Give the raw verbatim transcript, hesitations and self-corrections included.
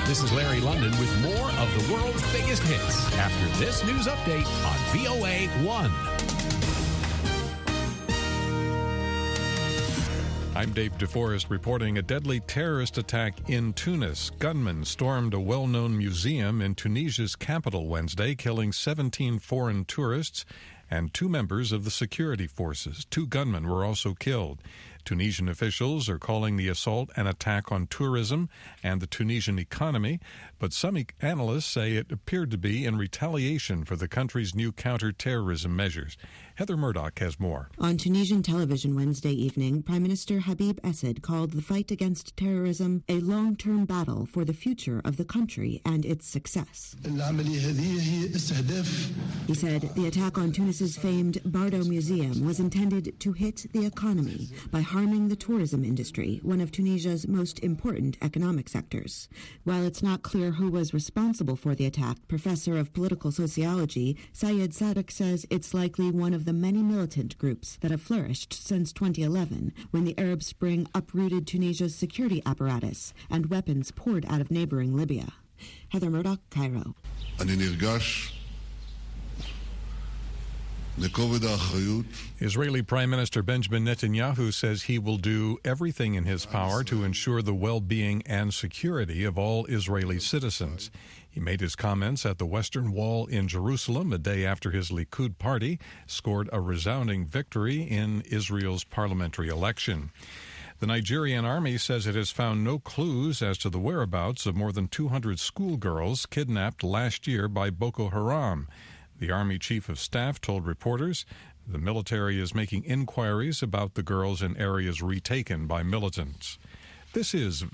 This is Larry London with more of the world's biggest hits after this news update on V O A one. I'm Dave DeForest reporting a deadly terrorist attack in Tunis. Gunmen stormed a well-known museum in Tunisia's capital Wednesday, killing seventeen foreign tourists and two members of the security forces. Two gunmen were also killed. Tunisian officials are calling the assault an attack on tourism and the Tunisian economy, but some e- analysts say it appeared to be in retaliation for the country's new counter-terrorism measures. Heather Murdoch has more. On Tunisian television Wednesday evening, Prime Minister Habib Essed called the fight against terrorism a long-term battle for the future of the country and its success. He said the attack on Tunis's famed Bardo Museum was intended to hit the economy by harming the tourism industry, one of Tunisia's most important economic sectors. While it's not clear who was responsible for the attack, Professor of Political Sociology Sayed Sadek says it's likely one of the many militant groups that have flourished since twenty eleven, when the Arab Spring uprooted Tunisia's security apparatus and weapons poured out of neighboring Libya. Heather Murdoch, Cairo. Israeli Prime Minister Benjamin Netanyahu says he will do everything in his power to ensure the well-being and security of all Israeli citizens. He made his comments at the Western Wall in Jerusalem a day after his Likud party scored a resounding victory in Israel's parliamentary election. The Nigerian army says it has found no clues as to the whereabouts of more than two hundred schoolgirls kidnapped last year by Boko Haram. The Army Chief of Staff told reporters the military is making inquiries about the girls in areas retaken by militants. This is